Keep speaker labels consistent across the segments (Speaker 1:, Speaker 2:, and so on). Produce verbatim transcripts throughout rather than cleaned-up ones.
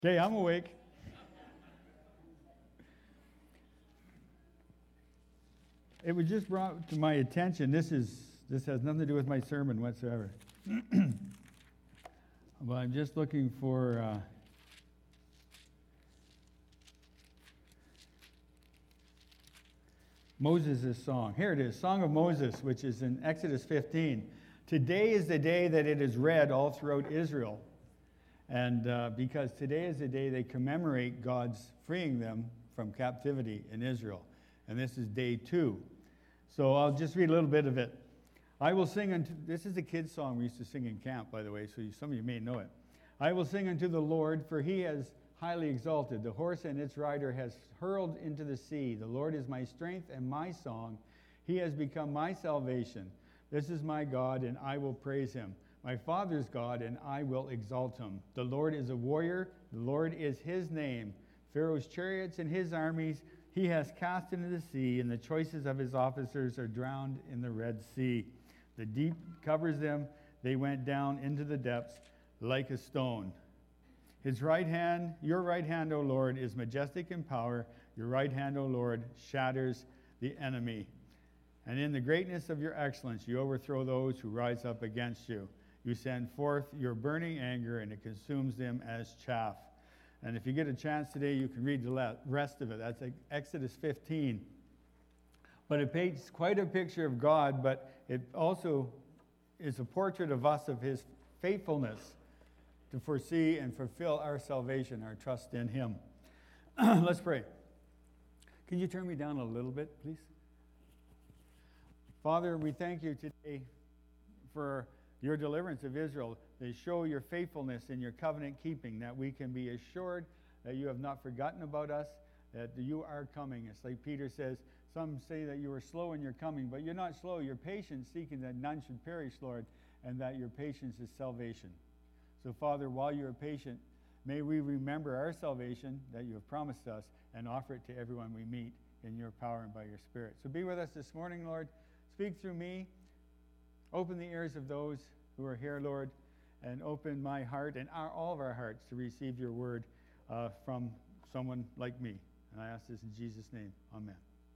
Speaker 1: Okay, I'm awake. It was just brought to my attention. This is this has nothing to do with my sermon whatsoever. But I'm just looking for uh, Moses' song. Here it is, Song of Moses, which is in Exodus fifteen. Today is the day that it is read all throughout Israel. And uh, because today is the day they commemorate God's freeing them from captivity in Israel. And this is day two. So I'll just read a little bit of it. I will sing unto, this is a kid's song we used to sing in camp, by the way, so you, some of you may know it. I will sing unto the Lord, for he has highly exalted. The horse and its rider has hurled into the sea. The Lord is my strength and my song. He has become my salvation. This is my God, and I will praise him. My father's God, and I will exalt him. The Lord is a warrior. The Lord is his name. Pharaoh's chariots and his armies he has cast into the sea, and the choices of his officers are drowned in the Red Sea. The deep covers them. They went down into the depths like a stone. His right hand, your right hand, O Lord, is majestic in power. Your right hand, O Lord, shatters the enemy. And in the greatness of your excellence, you overthrow those who rise up against you. You send forth your burning anger, and it consumes them as chaff. And if you get a chance today, you can read the rest of it. That's Exodus fifteen. But it paints quite a picture of God, but it also is a portrait of us, of his faithfulness to foresee and fulfill our salvation, our trust in him. Let's pray. Can you turn me down a little bit, please? Father, we thank you today for your deliverance of Israel. They show your faithfulness in your covenant keeping, that we can be assured that you have not forgotten about us, that you are coming. It's like Peter says, some say that you are slow in your coming, but you're not slow. You're patient, seeking that none should perish, Lord, and that your patience is salvation. So, Father, while you are patient, may we remember our salvation that you have promised us and offer it to everyone we meet in your power and by your Spirit. So be with us this morning, Lord. Speak through me. Open the ears of those who are here, Lord, and open my heart and our, all of our hearts to receive your word uh, from someone like me. And I ask this in Jesus' name. Amen.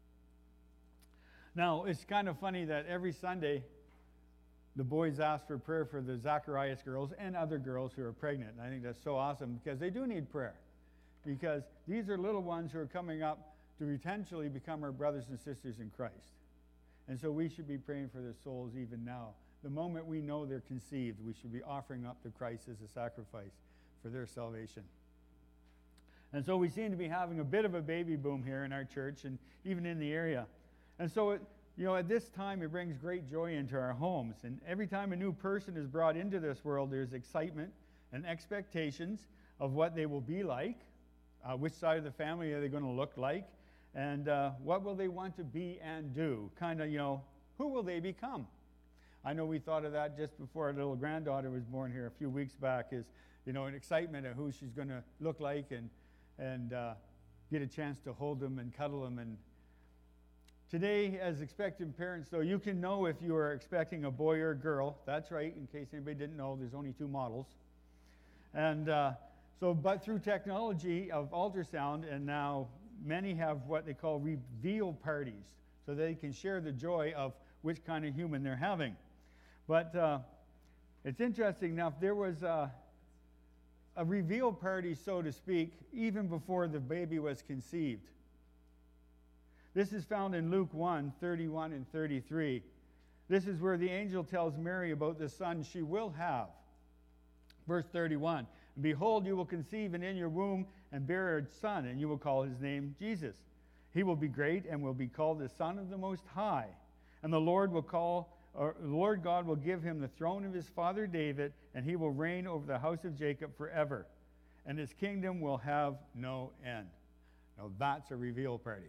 Speaker 1: Now, it's kind of funny that every Sunday the boys ask for prayer for the Zacharias girls and other girls who are pregnant. And I think that's so awesome because they do need prayer. Because these are little ones who are coming up to potentially become our brothers and sisters in Christ. And so we should be praying for their souls even now. The moment we know they're conceived, we should be offering up to Christ as a sacrifice for their salvation. And so we seem to be having a bit of a baby boom here in our church and even in the area. And so, it, you know, at this time, it brings great joy into our homes. And every time a new person is brought into this world, there's excitement and expectations of what they will be like, uh, which side of the family are they going to look like, and uh, what will they want to be and do? Kind of, you know, who will they become? I know we thought of that just before our little granddaughter was born here a few weeks back, is, you know, an excitement of who she's going to look like and, and uh, get a chance to hold them and cuddle them. And today, as expectant parents, though, you can know if you are expecting a boy or a girl. That's right, in case anybody didn't know, there's only two models. And uh, so, but through technology of ultrasound, and now many have what they call reveal parties, so they can share the joy of which kind of human they're having. But uh, it's interesting now, if there was a, a reveal party, so to speak, even before the baby was conceived. This is found in Luke one, thirty-one and thirty-three. This is where the angel tells Mary about the son she will have. Verse thirty-one, behold, you will conceive and in your womb and bear a son, and you will call his name Jesus. He will be great and will be called the Son of the Most High. And the Lord will call, or the Lord God will give him the throne of his father David, and he will reign over the house of Jacob forever. And his kingdom will have no end. Now that's a reveal party.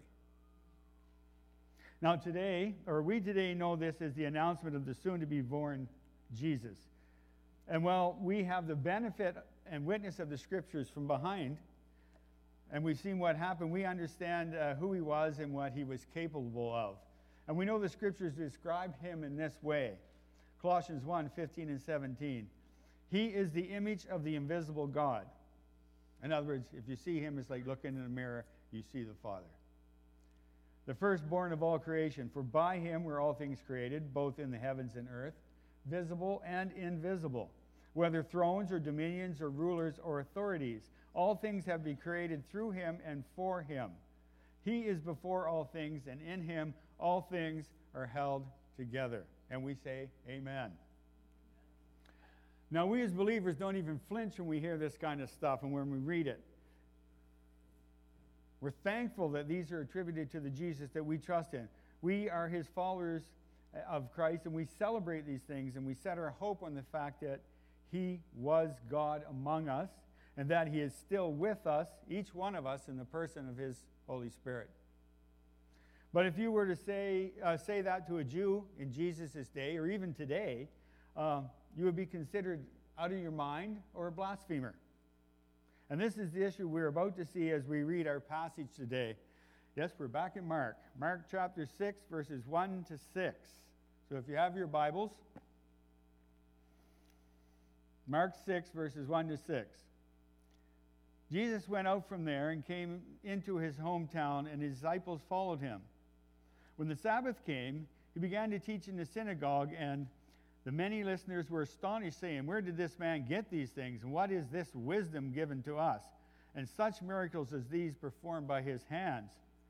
Speaker 1: Now today, or we today know this as the announcement of the soon-to-be-born Jesus. And while we have the benefit and witness of the scriptures from behind, and we've seen what happened, we understand uh, who he was and what he was capable of. And we know the scriptures describe him in this way. Colossians one, fifteen and seventeen. He is the image of the invisible God, In other words, if you see him, it's like looking in a mirror, you see the Father. The firstborn of all creation, for by him were all things created, both in the heavens and earth, visible and invisible, whether thrones or dominions or rulers or authorities. All things have been created through him and for him. He is before all things, and in him all things are held together. And we say, amen. Now, we as believers don't even flinch when we hear this kind of stuff and when we read it. We're thankful that these are attributed to the Jesus that we trust in. We are his followers of Christ, and we celebrate these things, and we set our hope on the fact that he was God among us, and that he is still with us, each one of us, in the person of his Holy Spirit. But if you were to say, uh, say that to a Jew in Jesus' day, or even today, uh, you would be considered out of your mind or a blasphemer. And this is the issue we're about to see as we read our passage today. Yes, we're back in Mark. Mark chapter six, verses one to six. So if you have your Bibles, Mark six, verses one to six. Jesus went out from there and came into his hometown, and his disciples followed him. When the Sabbath came, he began to teach in the synagogue, and the many listeners were astonished, saying, "Where did this man get these things? And what is this wisdom given to us? And such miracles as these performed by his hands?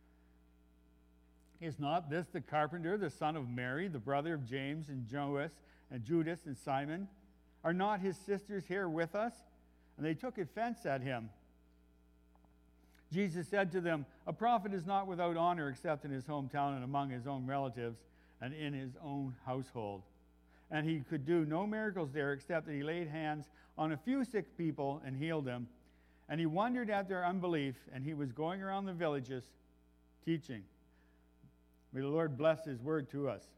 Speaker 1: Is not this the carpenter, the son of Mary, the brother of James and Joas and Judas and Simon? Are not his sisters here with us?" And they took offense at him. Jesus said to them, "A prophet is not without honor except in his hometown and among his own relatives and in his own household." And he could do no miracles there except that he laid hands on a few sick people and healed them. And he wondered at their unbelief, and he was going around the villages teaching. May the Lord bless his word to us.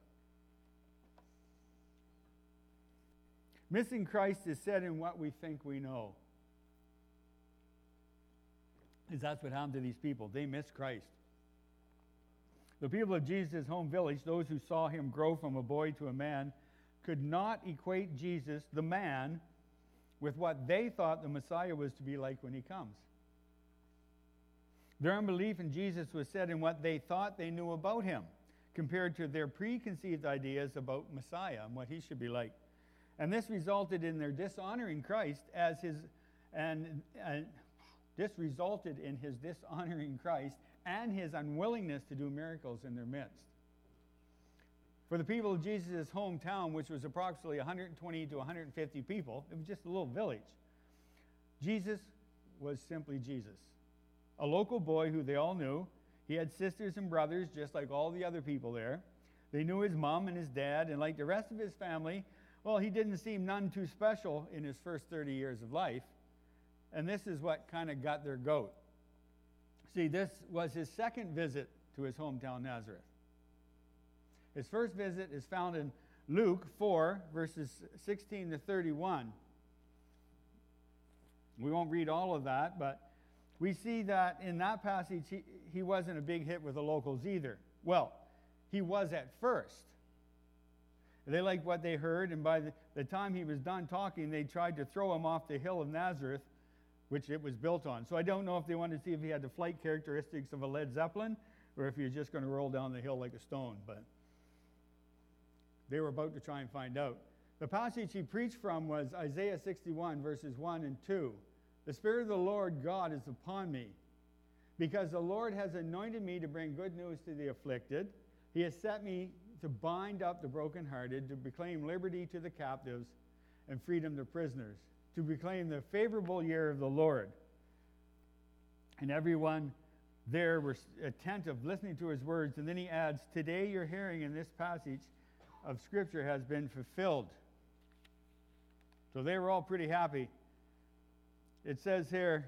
Speaker 1: Missing Christ is said in what we think we know. Because that's what happened to these people. They missed Christ. The people of Jesus' home village, those who saw him grow from a boy to a man, could not equate Jesus, the man, with what they thought the Messiah was to be like when he comes. Their unbelief in Jesus was said in what they thought they knew about him, compared to their preconceived ideas about Messiah and what he should be like. And this resulted in their dishonoring Christ as his, and, and this resulted in his dishonoring Christ and his unwillingness to do miracles in their midst. For the people of Jesus' hometown, which was approximately one hundred twenty to one hundred fifty people, it was just a little village, Jesus was simply Jesus. A local boy who they all knew. He had sisters and brothers just like all the other people there. They knew his mom and his dad, and like the rest of his family, well, he didn't seem none too special in his first thirty years of life. And this is what kind of got their goat. See, this was his second visit to his hometown, Nazareth. His first visit is found in Luke four, verses sixteen to thirty-one. We won't read all of that, but we see that in that passage, he, he wasn't a big hit with the locals either. Well, he was at first. They liked what they heard, and by the, the time he was done talking, they tried to throw him off the hill of Nazareth, which it was built on. So I don't know if they wanted to see if he had the flight characteristics of a Led Zeppelin, or if he was just going to roll down the hill like a stone, but they were about to try and find out. The passage he preached from was Isaiah sixty-one, verses one and two. "The Spirit of the Lord God is upon me, because the Lord has anointed me to bring good news to the afflicted. He has set me to bind up the brokenhearted, to proclaim liberty to the captives and freedom to prisoners, to proclaim the favorable year of the Lord." And everyone there was attentive, listening to his words. And then he adds, "Today your hearing in this passage of Scripture has been fulfilled." So they were all pretty happy. It says here,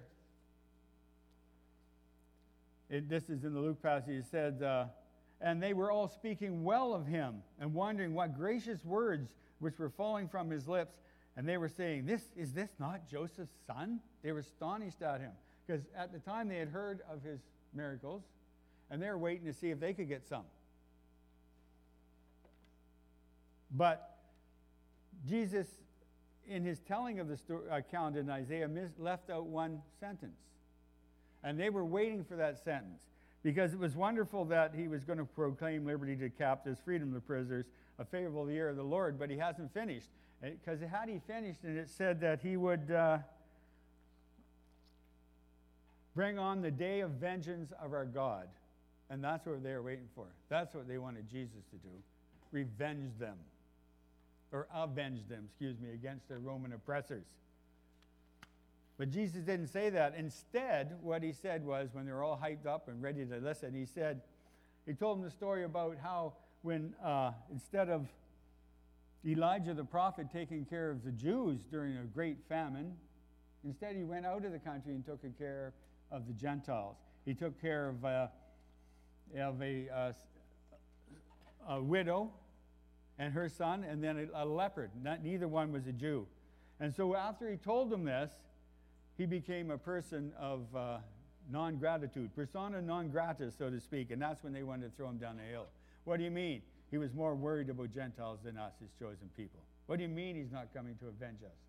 Speaker 1: it, this is in the Luke passage, it said, uh, "And they were all speaking well of him and wondering what gracious words which were falling from his lips. And they were saying, this is this not Joseph's son?" They were astonished at him, because at the time they had heard of his miracles, and they were waiting to see if they could get some. But Jesus in his telling of the sto- account in Isaiah, mis- left out one sentence. And they were waiting for that sentence because it was wonderful that he was going to proclaim liberty to captives, freedom to prisoners, a favorable year of the Lord, but he hasn't finished. Because had he finished, and it said that he would uh, bring on the day of vengeance of our God. And that's what they were waiting for. That's what they wanted Jesus to do. Revenge them. Or avenge them, excuse me, against their Roman oppressors. But Jesus didn't say that. Instead, what he said was, when they were all hyped up and ready to listen, he said, he told them the story about how when, uh, instead of Elijah the prophet taking care of the Jews during a great famine, instead he went out of the country and took care of the Gentiles. He took care of, uh, of a, uh, a widow and her son, and then a, a leopard. Not, neither one was a Jew. And so after he told them this, he became a person of uh, non-gratitude, persona non grata, so to speak, and that's when they wanted to throw him down the hill. What do you mean? He was more worried about Gentiles than us, his chosen people. What do you mean he's not coming to avenge us?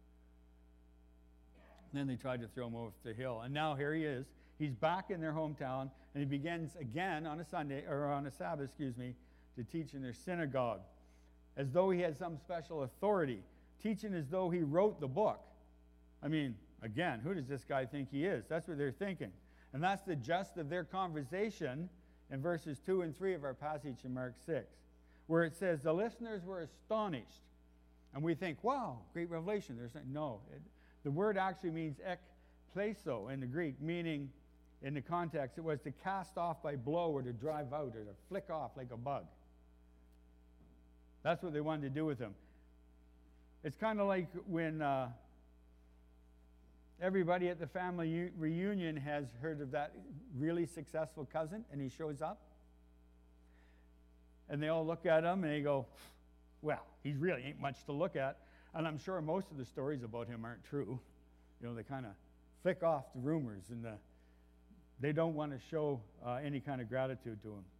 Speaker 1: And then they tried to throw him over the hill. And now here he is. He's back in their hometown, and he begins again on a Sunday, or on a Sabbath, excuse me, to teach in their synagogue, as though he had some special authority, teaching as though he wrote the book. I mean, again, who does this guy think he is? That's what they're thinking. And that's the gist of their conversation in verses two and three of our passage in Mark six, where it says, the listeners were astonished. And we think, wow, great revelation. There's no, it, the word actually means ekpleso in the Greek, meaning, in the context, it was to cast off by blow or to drive out or to flick off like a bug. That's what they wanted to do with him. It's kind of like when uh, everybody at the family u- reunion has heard of that really successful cousin, and he shows up. And they all look at him, and they go, well, he really ain't much to look at. And I'm sure most of the stories about him aren't true. You know, they kind of flick off the rumors, and the, they don't want to show uh, any kind of gratitude to him.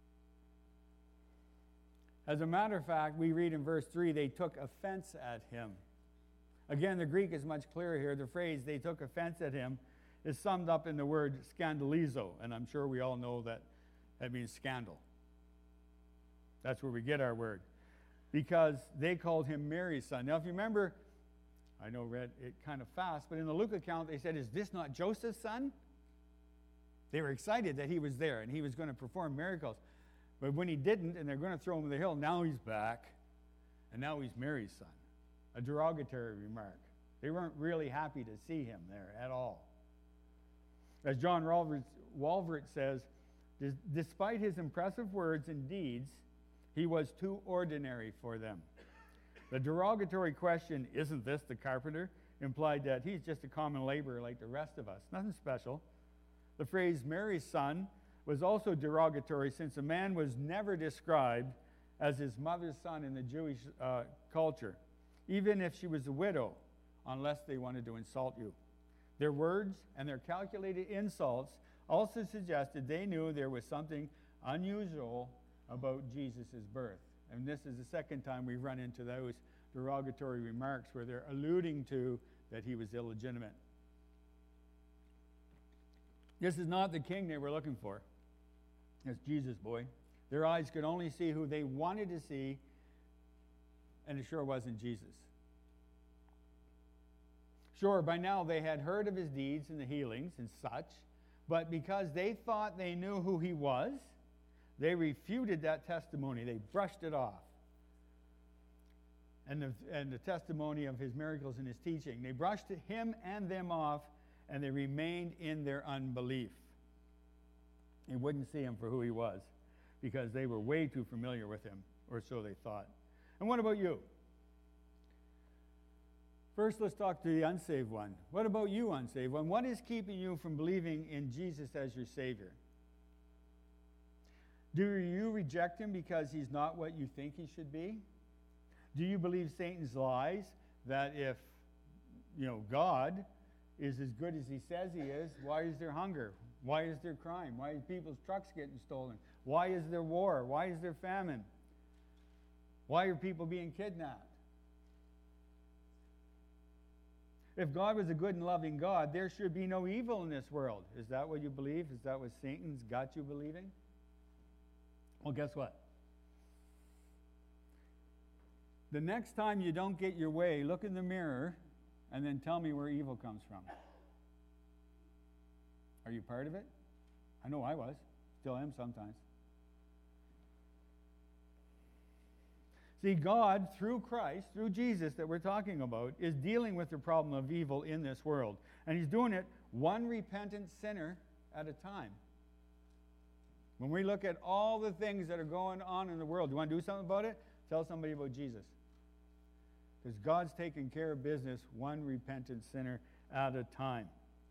Speaker 1: As a matter of fact, we read in verse three, they took offense at him. Again, the Greek is much clearer here. The phrase, they took offense at him, is summed up in the word scandalizo. And I'm sure we all know that that means scandal. That's where we get our word. Because they called him Mary's son. Now, if you remember, I know read it kind of fast, but in the Luke account, they said, is this not Joseph's son? They were excited that he was there and he was going to perform miracles. But when he didn't, and they're going to throw him to the hill, now he's back, and now he's Mary's son. A derogatory remark. They weren't really happy to see him there at all. As John Walvoord, Walvoord says, despite his impressive words and deeds, he was too ordinary for them. The derogatory question, isn't this the carpenter, implied that he's just a common laborer like the rest of us. Nothing special. The phrase Mary's son was also derogatory, since a man was never described as his mother's son in the Jewish uh, culture, even if she was a widow, unless they wanted to insult you. Their words and their calculated insults also suggested they knew there was something unusual about Jesus' birth. And this is the second time we've run into those derogatory remarks where they're alluding to that he was illegitimate. This is not the king they were looking for. It's Jesus, boy. Their eyes could only see who they wanted to see, and it sure wasn't Jesus. Sure, by now they had heard of his deeds and the healings and such, but because they thought they knew who he was, they refuted that testimony. They brushed it off. And the, and the testimony of his miracles and his teaching. They brushed him and them off, and they remained in their unbelief. They wouldn't see him for who he was because they were way too familiar with him, or so they thought. And what about you? First, let's talk to the unsaved one. What about you, unsaved one? What is keeping you from believing in Jesus as your Savior? Do you reject him because he's not what you think he should be? Do you believe Satan's lies that if, you know, God is as good as he says he is, why is there hunger? Why is there crime? Why are people's trucks getting stolen? Why is there war? Why is there famine? Why are people being kidnapped? If God was a good and loving God, there should be no evil in this world. Is that what you believe? Is that what Satan's got you believing? Well, guess what? The next time you don't get your way, look in the mirror and then tell me where evil comes from. Are you part of it? I know I was. Still am sometimes. See, God, through Christ, through Jesus that we're talking about, is dealing with the problem of evil in this world. And he's doing it one repentant sinner at a time. When we look at all the things that are going on in the world, do you want to do something about it? Tell somebody about Jesus. Because God's taking care of business one repentant sinner at a time.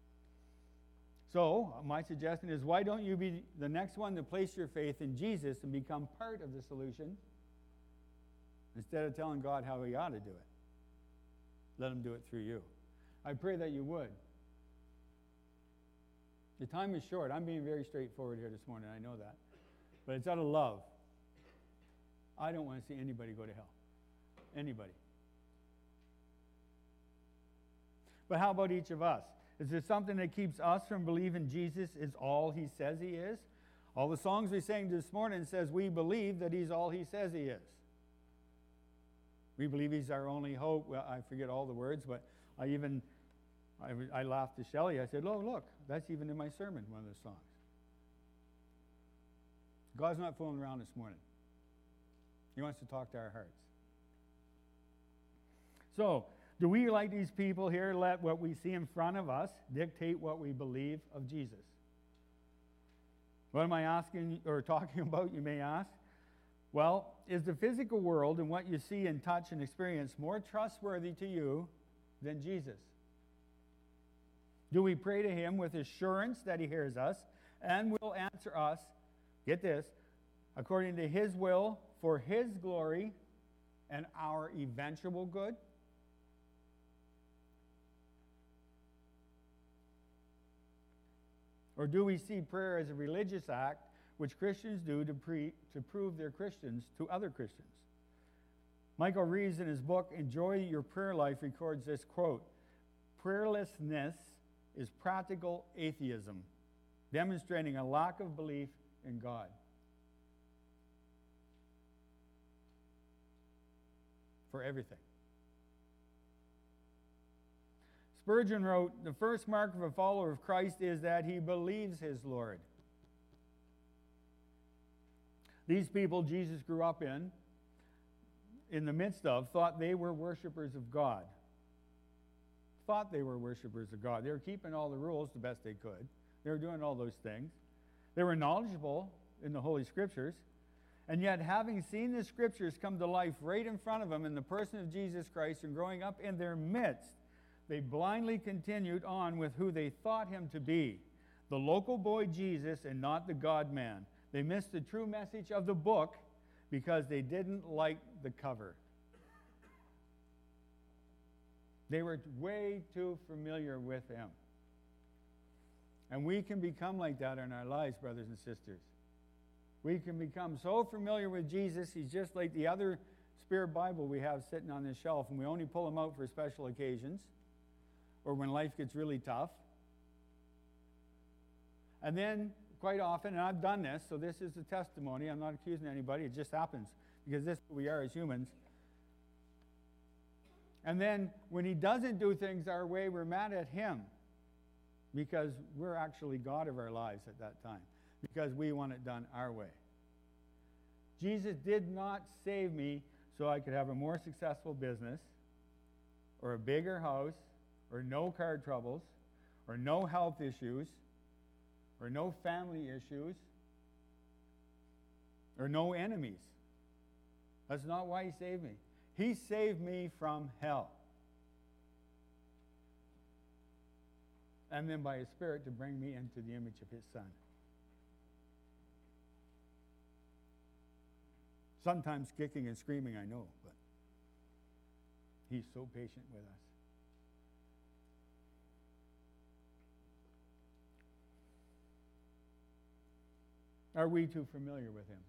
Speaker 1: So, my suggestion is, why don't you be the next one to place your faith in Jesus and become part of the solution instead of telling God how he ought to do it? Let him do it through you. I pray that you would. The time is short. I'm being very straightforward here this morning. I know that. But it's out of love. I don't want to see anybody go to hell. Anybody. But how about each of us? Is there something that keeps us from believing Jesus is all he says he is? All the songs we sang this morning says we believe that he's all he says he is. We believe he's our only hope. Well, I forget all the words, but I even, I, I laughed to Shelley. I said, oh, look, that's even in my sermon, one of the songs. God's not fooling around this morning. He wants to talk to our hearts. So, do we, like these people here, let what we see in front of us dictate what we believe of Jesus? What am I asking or talking about, you may ask? Well, is the physical world and what you see and touch and experience more trustworthy to you than Jesus? Do we pray to him with assurance that he hears us and will answer us, get this, according to his will, for his glory, and our eventual good? Or do we see prayer as a religious act which Christians do to, pre, to prove they're Christians to other Christians? Michael Reeves, in his book, Enjoy Your Prayer Life, records this quote, "Prayerlessness is practical atheism, demonstrating a lack of belief in God." For everything. Spurgeon wrote, "The first mark of a follower of Christ is that he believes his Lord." These people Jesus grew up in, in the midst of, thought they were worshipers of God. Thought they were worshipers of God. They were keeping all the rules the best they could. They were doing all those things. They were knowledgeable in the Holy Scriptures. And yet, having seen the Scriptures come to life right in front of them in the person of Jesus Christ and growing up in their midst, they blindly continued on with who they thought him to be, the local boy Jesus and not the God-man. They missed the true message of the book because they didn't like the cover. They were way too familiar with him. And we can become like that in our lives, brothers and sisters. We can become so familiar with Jesus, he's just like the other Spirit Bible we have sitting on this shelf, and we only pull them out for special occasions or when life gets really tough. And then, quite often, and I've done this, so this is a testimony, I'm not accusing anybody, it just happens, because this is who we are as humans. And then, when he doesn't do things our way, we're mad at him, because we're actually God of our lives at that time, because we want it done our way. Jesus did not save me so I could have a more successful business, or a bigger house, or no car troubles, or no health issues, or no family issues, or no enemies. That's not why he saved me. He saved me from hell. And then by his Spirit to bring me into the image of his Son. Sometimes kicking and screaming, I know, but he's so patient with us. Are we too familiar with him?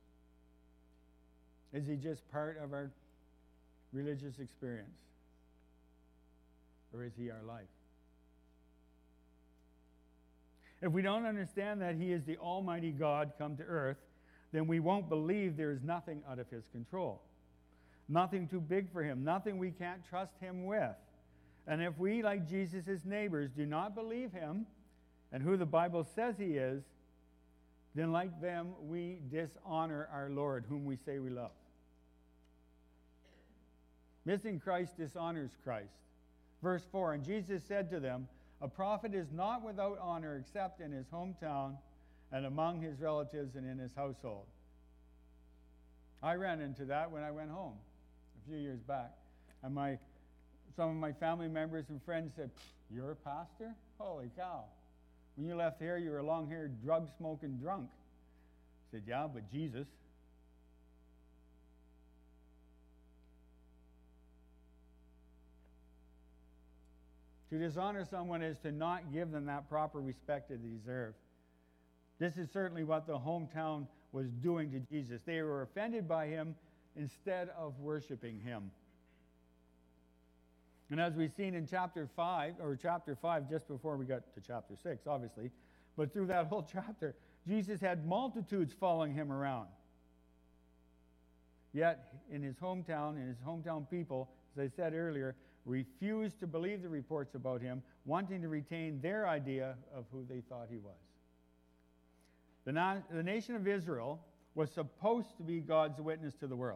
Speaker 1: Is he just part of our religious experience? or is he our life? If we don't understand that he is the Almighty God come to earth, then we won't believe there is nothing out of his control. Nothing too big for him, nothing we can't trust him with. And if we, like Jesus' neighbors, do not believe him and who the Bible says he is, then like them, we dishonor our Lord, whom we say we love. Missing Christ dishonors Christ. Verse four, and Jesus said to them, a prophet is not without honor except in his hometown and among his relatives and in his household. I ran into that when I went home a few years back. And my some of my family members and friends said, you're a pastor? Holy cow. When you left here, you were a long-haired, drug-smoking drunk. I said, yeah, but Jesus. To dishonor someone is to not give them that proper respect that they deserve. This is certainly what the hometown was doing to Jesus. They were offended by him instead of worshiping him. And as we've seen in chapter five, or chapter five, just before we got to chapter six, obviously, but through that whole chapter, Jesus had multitudes following him around. Yet, in his hometown, in his hometown people, as I said earlier, refused to believe the reports about him, wanting to retain their idea of who they thought he was. The, na- the nation of Israel was supposed to be God's witness to the world.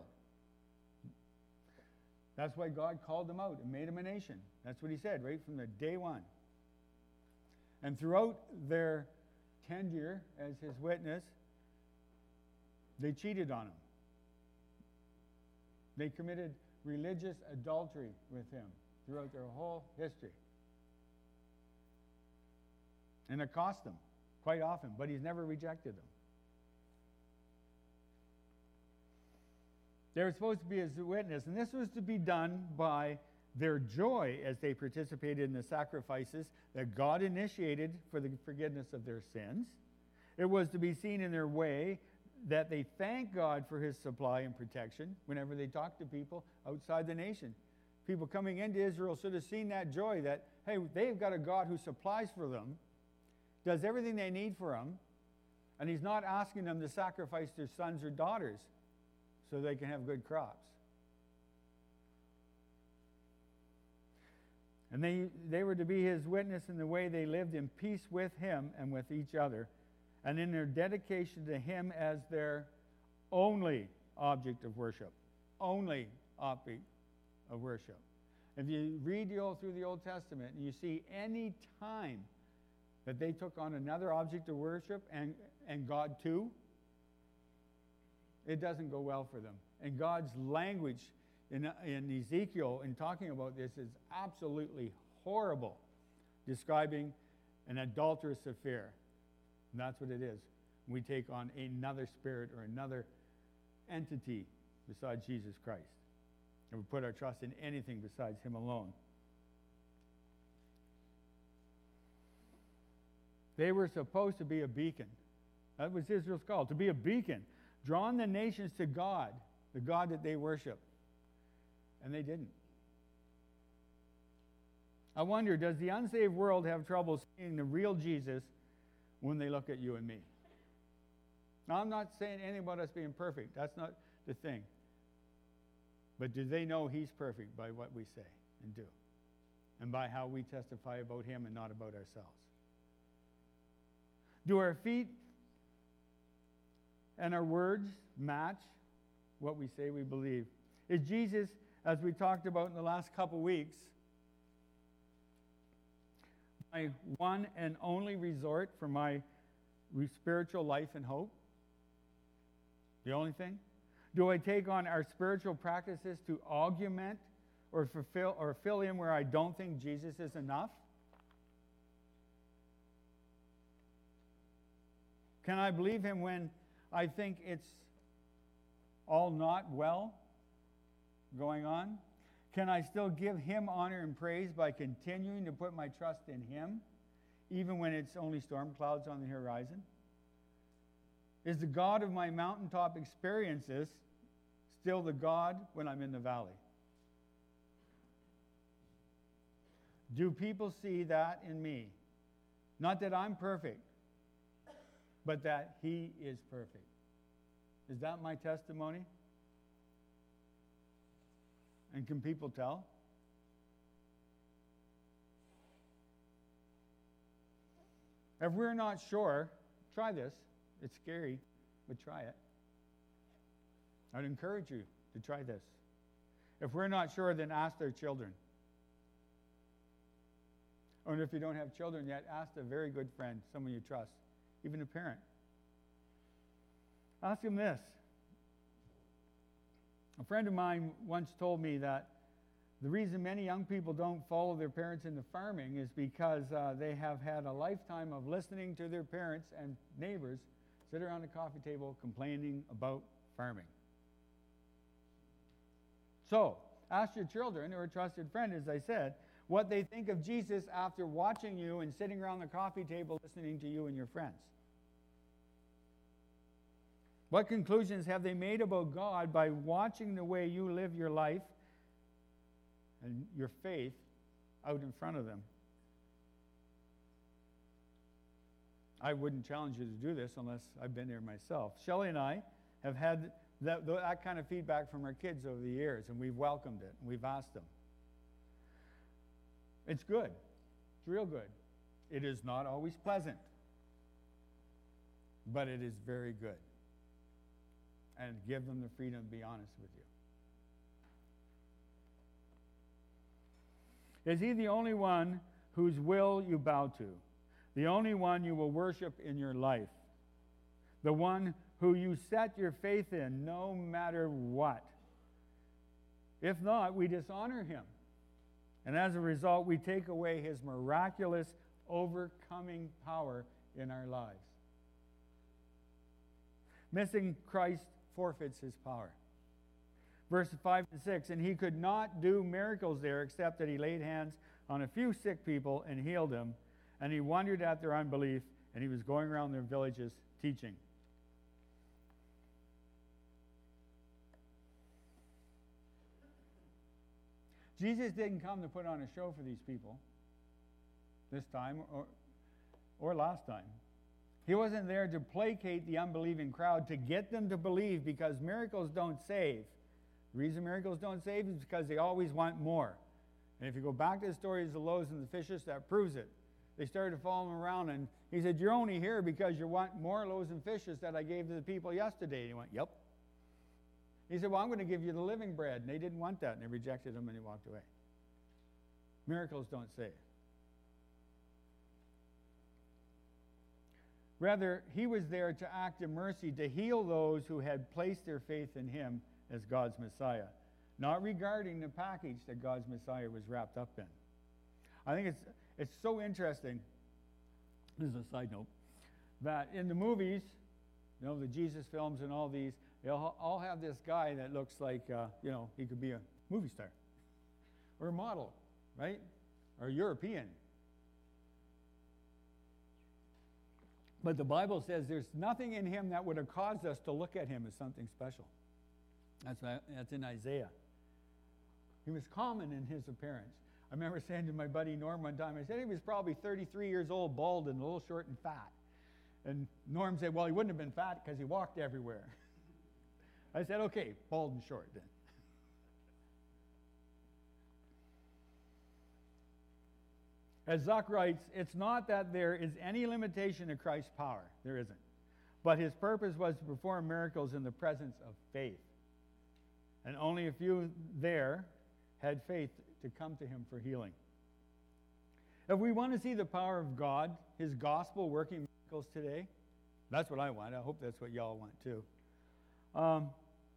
Speaker 1: That's why God called them out and made them a nation. That's what he said right from the day one. And throughout their tenure as his witness, they cheated on him. They committed religious adultery with him throughout their whole history. And it cost them quite often, but he's never rejected them. They were supposed to be his witness, and this was to be done by their joy as they participated in the sacrifices that God initiated for the forgiveness of their sins. It was to be seen in their way that they thank God for his supply and protection whenever they talk to people outside the nation. People coming into Israel should have seen that joy that, hey, they've got a God who supplies for them, does everything they need for them, and he's not asking them to sacrifice their sons or daughters so they can have good crops. And they, they were to be his witness in the way they lived in peace with him and with each other, and in their dedication to him as their only object of worship. Only object of worship. If you read the old, through the Old Testament, and you see any time that they took on another object of worship and, and God too, it doesn't go well for them. And God's language in, in Ezekiel in talking about this is absolutely horrible, describing an adulterous affair. And that's what it is. We take on another spirit or another entity besides Jesus Christ. And we put our trust in anything besides him alone. They were supposed to be a beacon. That was Israel's call, to be a beacon, drawing the nations to God, the God that they worship. And they didn't. I wonder, does the unsaved world have trouble seeing the real Jesus when they look at you and me? Now, I'm not saying anything about us being perfect. That's not the thing. But do they know he's perfect by what we say and do? And by how we testify about him and not about ourselves? Do our feet and our words match what we say we believe? Is Jesus, as we talked about in the last couple weeks, my one and only resort for my spiritual life and hope? The only thing? Do I take on our spiritual practices to augment or fulfill or fill in where I don't think Jesus is enough? Can I believe him when I think it's all not well going on? Can I still give him honor and praise by continuing to put my trust in him, even when it's only storm clouds on the horizon? Is the God of my mountaintop experiences still the God when I'm in the valley? Do people see that in me? Not that I'm perfect, but that he is perfect. Is that my testimony? And can people tell? If we're not sure, try this. It's scary, but try it. I'd encourage you to try this. If we're not sure, then ask their children. Or if you don't have children yet, ask a very good friend, someone you trust, even a parent. Ask them this. A friend of mine once told me that the reason many young people don't follow their parents into farming is because uh, they have had a lifetime of listening to their parents and neighbors sit around the coffee table complaining about farming. So, ask your children or a trusted friend, as I said, what they think of Jesus after watching you and sitting around the coffee table listening to you and your friends. What conclusions have they made about God by watching the way you live your life and your faith out in front of them? I wouldn't challenge you to do this unless I've been there myself. Shelley and I have had that, that kind of feedback from our kids over the years, and we've welcomed it, and we've asked them. It's good. It's real good. It is not always pleasant, but it is very good. And give them the freedom to be honest with you. Is he the only one whose will you bow to? The only one you will worship in your life? The one who you set your faith in no matter what? If not, we dishonor him. And as a result, we take away his miraculous overcoming power in our lives. Missing Christ forfeits his power. Verses five and six, and he could not do miracles there except that he laid hands on a few sick people and healed them. And he wondered at their unbelief, and he was going around their villages teaching. Jesus didn't come to put on a show for these people this time or, or last time. He wasn't there to placate the unbelieving crowd, to get them to believe, because miracles don't save. The reason miracles don't save is because they always want more. And if you go back to the stories of the loaves and the fishes, that proves it. They started following him around, and he said, you're only here because you want more loaves and fishes that I gave to the people yesterday. And he went, yep. He said, well, I'm going to give you the living bread. And they didn't want that, and they rejected him, and he walked away. Miracles don't save. Rather, he was there to act in mercy, to heal those who had placed their faith in him as God's Messiah, not regarding the package that God's Messiah was wrapped up in. I think it's it's so interesting, this is a side note, that in the movies, you know, the Jesus films and all these, they all, all have this guy that looks like, uh, you know, he could be a movie star or a model, right? Or European. But the Bible says there's nothing in him that would have caused us to look at him as something special. That's, that's in Isaiah. He was common in his appearance. I remember saying to my buddy Norm one time, I said he was probably thirty-three years old, bald and a little short and fat. And Norm said, well, he wouldn't have been fat because he walked everywhere. I said, okay, bald and short then. As Zuck writes, it's not that there is any limitation to Christ's power. There isn't. But his purpose was to perform miracles in the presence of faith. And only a few there had faith to come to him for healing. If we want to see the power of God, his gospel working miracles today, that's what I want. I hope that's what y'all want too. Um,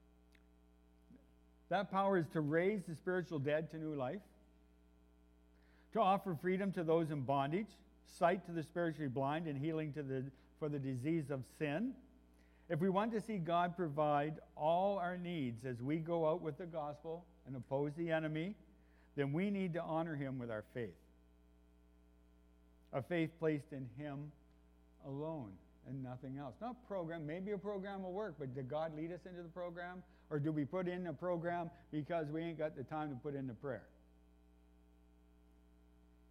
Speaker 1: that power is to raise the spiritual dead to new life, to offer freedom to those in bondage, sight to the spiritually blind, and healing to the, for the disease of sin. If we want to see God provide all our needs as we go out with the gospel and oppose the enemy, then we need to honor him with our faith. A faith placed in him alone and nothing else. Not program. Maybe a program will work, but did God lead us into the program? Or do we put in a program because we ain't got the time to put in the prayer?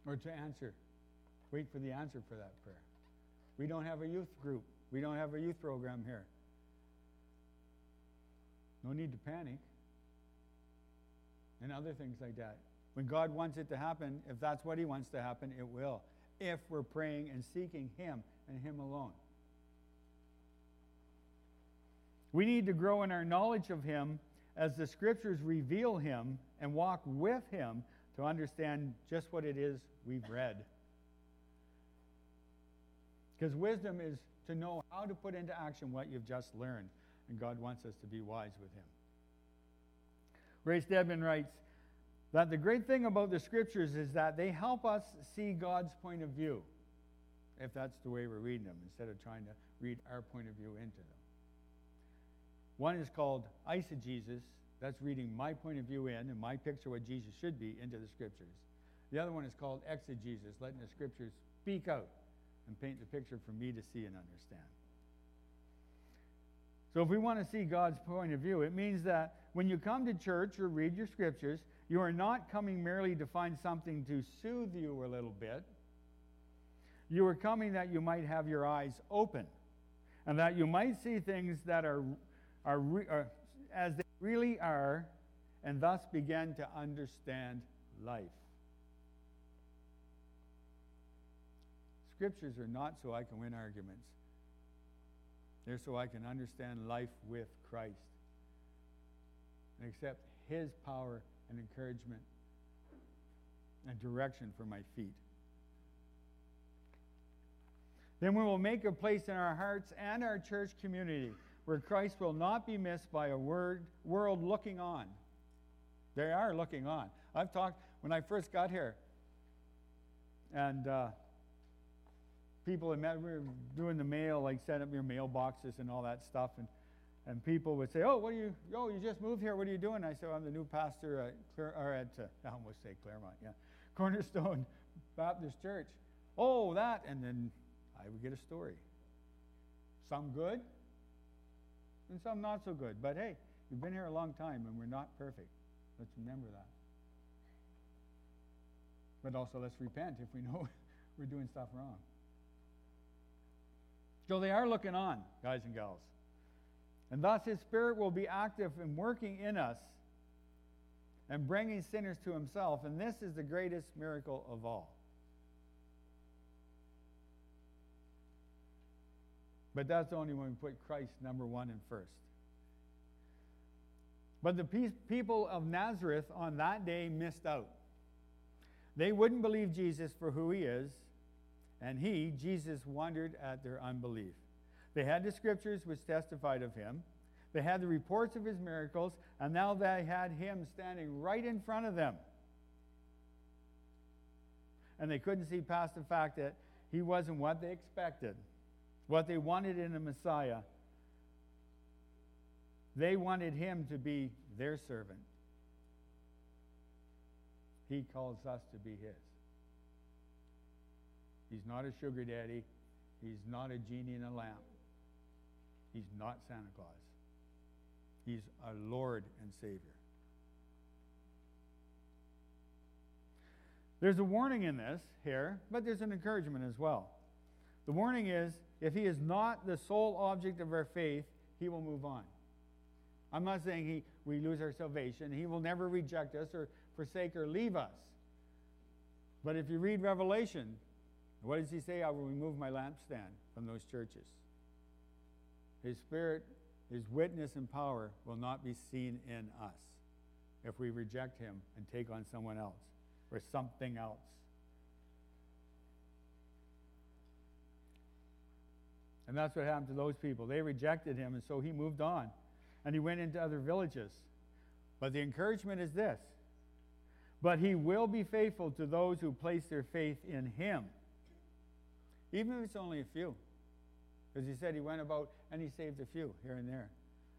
Speaker 1: or to answer. Wait for the answer for that prayer. We don't have a youth group. We don't have a youth program here. No need to panic. And other things like that. When God wants it to happen, if that's what he wants to happen, it will. If we're praying and seeking him and him alone. We need to grow in our knowledge of him as the scriptures reveal him and walk with him to understand just what it is we've read. Because wisdom is to know how to put into action what you've just learned. And God wants us to be wise with him. Ray Stedman writes that the great thing about the scriptures is that they help us see God's point of view, if that's the way we're reading them, instead of trying to read our point of view into them. One is called eisegesis. That's reading my point of view in and my picture what Jesus should be into the scriptures. The other one is called exegesis, letting the scriptures speak out and paint the picture for me to see and understand. So if we want to see God's point of view, it means that when you come to church or read your scriptures, you are not coming merely to find something to soothe you a little bit. You are coming that you might have your eyes open and that you might see things that are, are, re, are as they really are, and thus begin to understand life. Scriptures are not so I can win arguments. They're so I can understand life with Christ and accept his power and encouragement and direction for my feet. Then we will make a place in our hearts and our church community where Christ will not be missed by a word, world looking on. They are looking on. I've talked, when I first got here, and uh, people had met, we were doing the mail, like set up your mailboxes and all that stuff, and, and people would say, oh, what are you, oh, you just moved here, what are you doing? I said, I'm the new pastor at, Clare, or at uh, I almost say Claremont, yeah, Cornerstone Baptist Church. Oh, that, and then I would get a story. Some good, and some not so good. But hey, we've been here a long time, and we're not perfect. Let's remember that. But also let's repent if we know we're doing stuff wrong. So they are looking on, guys and gals. And thus his Spirit will be active in working in us and bringing sinners to himself. And this is the greatest miracle of all. But that's only when we put Christ number one and first. But the pe- people of Nazareth on that day missed out. They wouldn't believe Jesus for who he is, and he, Jesus, wondered at their unbelief. They had the scriptures which testified of him. They had the reports of his miracles, and now they had him standing right in front of them. And they couldn't see past the fact that he wasn't what they expected, what they wanted in a Messiah. They wanted him to be their servant. He calls us to be his. He's not a sugar daddy. He's not a genie in a lamp. He's not Santa Claus. He's our Lord and Savior. There's a warning in this here, but there's an encouragement as well. The warning is, if he is not the sole object of our faith, he will move on. I'm not saying he, we lose our salvation. He will never reject us or forsake or leave us. But if you read Revelation, what does he say? I will remove my lampstand from those churches. His Spirit, his witness and power will not be seen in us if we reject him and take on someone else or something else. And that's what happened to those people. They rejected him, and so he moved on. And he went into other villages. But the encouragement is this. But he will be faithful to those who place their faith in him. Even if it's only a few. Because he said he went about and he saved a few here and there.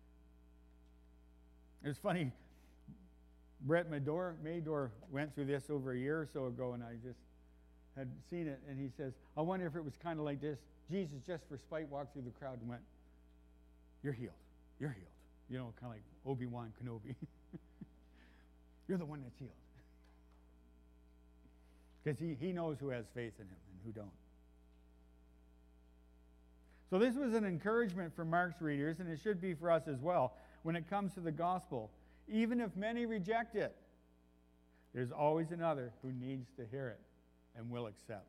Speaker 1: It was funny. Brett Mador, Mador went through this over a year or so ago, and I just had seen it. And he says, I wonder if it was kind of like this. Jesus, just for spite, walked through the crowd and went, you're healed. You're healed. You know, kind of like Obi-Wan Kenobi. You're the one that's healed. Because he, he knows who has faith in him and who don't. So this was an encouragement for Mark's readers, and it should be for us as well, when it comes to the gospel. Even if many reject it, there's always another who needs to hear it and will accept.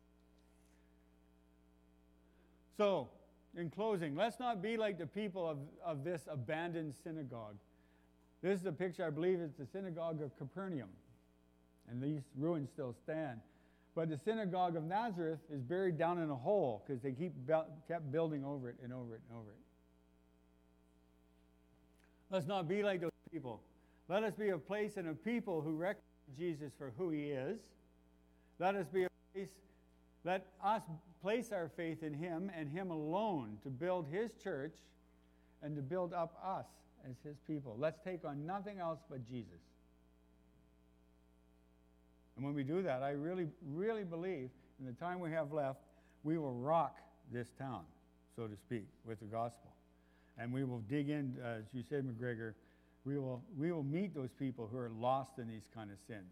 Speaker 1: So, in closing, let's not be like the people of, of this abandoned synagogue. This is a picture, I believe, it's the synagogue of Capernaum. And these ruins still stand. But the synagogue of Nazareth is buried down in a hole because they keep bu- kept building over it and over it and over it. Let's not be like those people. Let us be a place and a people who recognize Jesus for who he is. Let us be a place, let us place our faith in him and him alone to build his church and to build up us as his people. Let's take on nothing else but Jesus. And when we do that, I really, really believe in the time we have left, we will rock this town, so to speak, with the gospel. And we will dig in, uh, as you said, McGregor, we will, we will meet those people who are lost in these kind of sins.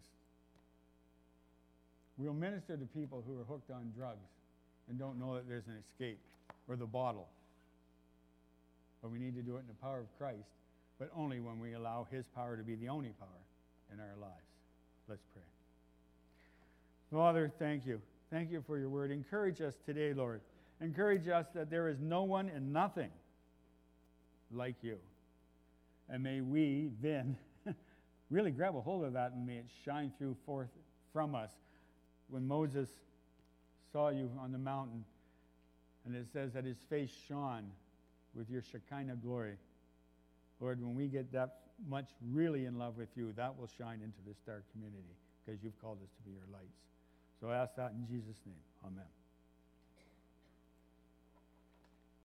Speaker 1: We'll minister to people who are hooked on drugs and don't know that there's an escape, or the bottle. But we need to do it in the power of Christ, but only when we allow his power to be the only power in our lives. Let's pray. Father, thank you. Thank you for your word. Encourage us today, Lord. Encourage us that there is no one and nothing like you. And may we then really grab a hold of that, and may it shine through forth from us. When Moses saw you on the mountain, and it says that his face shone with your Shekinah glory. Lord, when we get that much really in love with you, that will shine into this dark community, because you've called us to be your lights. So I ask that in Jesus' name. Amen.